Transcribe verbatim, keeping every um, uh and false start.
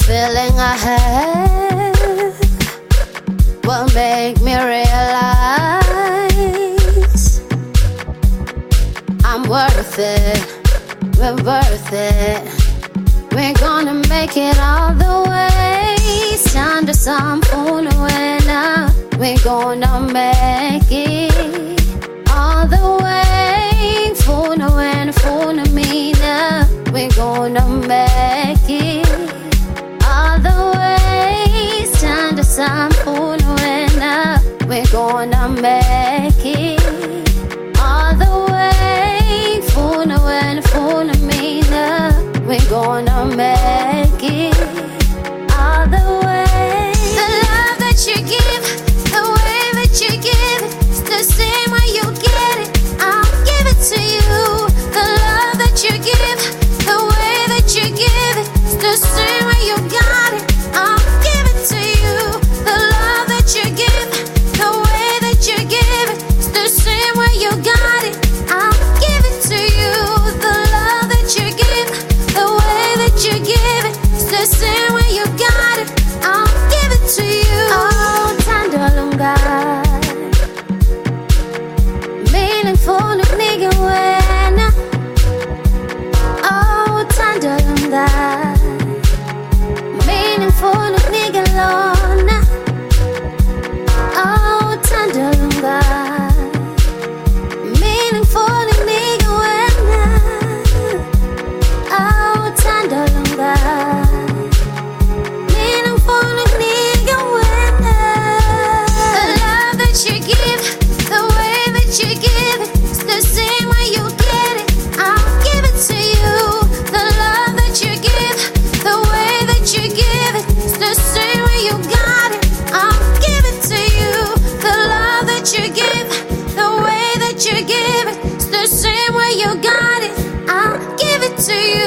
feeling I have will make me realize I'm worth it, we're worth it. We're gonna make it all the way. Stand to some phone winner. We're gonna make it all the way. Phone winner, phone me now. We're gonna make it all the way. Stand to some phone winner. We're gonna make it all the way. Phone winner, phone me now. We're gonna make it all the way. The love that you give, the way that you give it, it's the same way you get it. I'll give it to you. The love that you give, the way that you give it, it's the same way you got it. I'll give it to you. The love that you give, the way that you give it, it's the same way you got it. I'll give it to you. The love that you give, the way that you give it, it's the same way you got it. I'll give it to you. Oh, Tandalunga, meaningful of nigga when. Oh, Tandalunga, meaningful of nigga lona. Oh, Tandalunga, meaningful of nigga when. Oh, Tandalunga, meaningful of nigga when. The love that you give, the way that you give it, it's the same way you get it. I'll give it to you. The love that you give, the way that you give it, it's the same way you got it. I'll give it to you. The love that you give, the way that you give it, it's the same way you got it. I'll give it to you.